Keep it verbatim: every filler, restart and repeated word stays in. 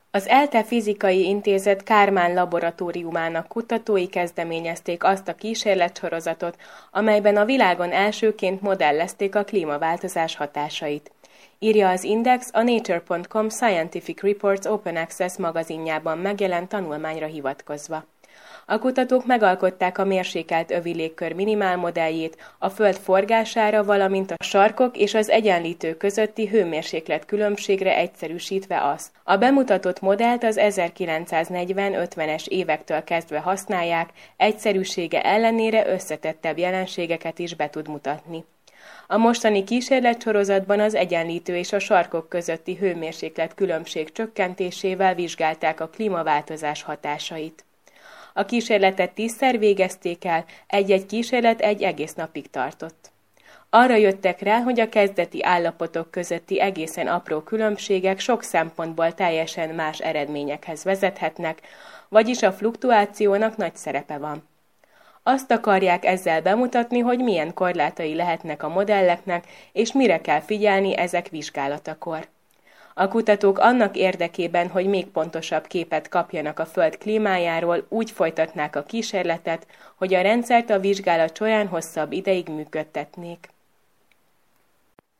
Az ELTE Fizikai Intézet Kármán laboratóriumának kutatói kezdeményezték azt a kísérletsorozatot, amelyben a világon elsőként modellezték a klímaváltozás hatásait. Írja az Index a nature pont com Scientific Reports Open Access magazinjában megjelent tanulmányra hivatkozva. A kutatók megalkották a mérsékelt övi légkör minimálmodelljét a Föld forgására, valamint a sarkok és az egyenlítő közötti hőmérséklet különbségre egyszerűsítve azt. A bemutatott modellt az ezerkilencszáznegyven-ötvenes évektől kezdve használják, egyszerűsége ellenére összetettebb jelenségeket is be tud mutatni. A mostani kísérletsorozatban az egyenlítő és a sarkok közötti hőmérséklet különbség csökkentésével vizsgálták a klímaváltozás hatásait. A kísérletet tízszer végezték el, egy-egy kísérlet egy egész napig tartott. Arra jöttek rá, hogy a kezdeti állapotok közötti egészen apró különbségek sok szempontból teljesen más eredményekhez vezethetnek, vagyis a fluktuációnak nagy szerepe van. Azt akarják ezzel bemutatni, hogy milyen korlátai lehetnek a modelleknek, és mire kell figyelni ezek vizsgálatakor. A kutatók annak érdekében, hogy még pontosabb képet kapjanak a Föld klímájáról, úgy folytatnák a kísérletet, hogy a rendszert a vizsgálat során hosszabb ideig működtetnék.